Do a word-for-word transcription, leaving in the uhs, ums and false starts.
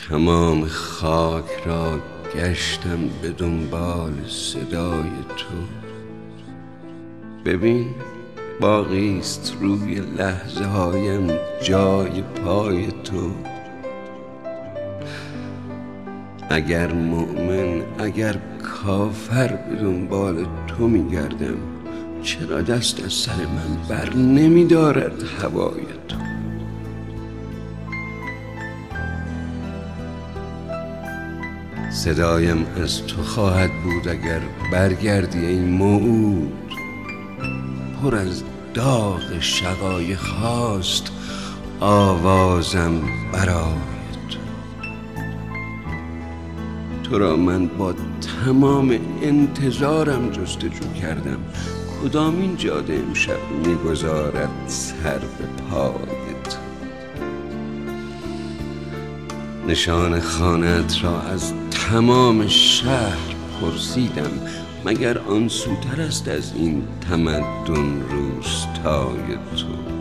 تمام خاک را گشتم به دنبال صدای تو. ببین باقیست روی لحظه هایم جای پای تو. اگر مؤمن اگر کافر به دنبال تو میگردم، چرا دست از سر من بر نمیدارد هوای تو؟ صدایم از تو خواهد بود اگر برگردی ای موعود. پر از داغ شقایق هاست آوازم برای تو. تو را من با تمام انتظارم جستجو کردم، کدامین جاده امشب میگذارد سر به پای تو؟ نشان خانه‌ات را از تمام شهر پرسیدم، مگر آن سوتر است از این تمدن روستای تو؟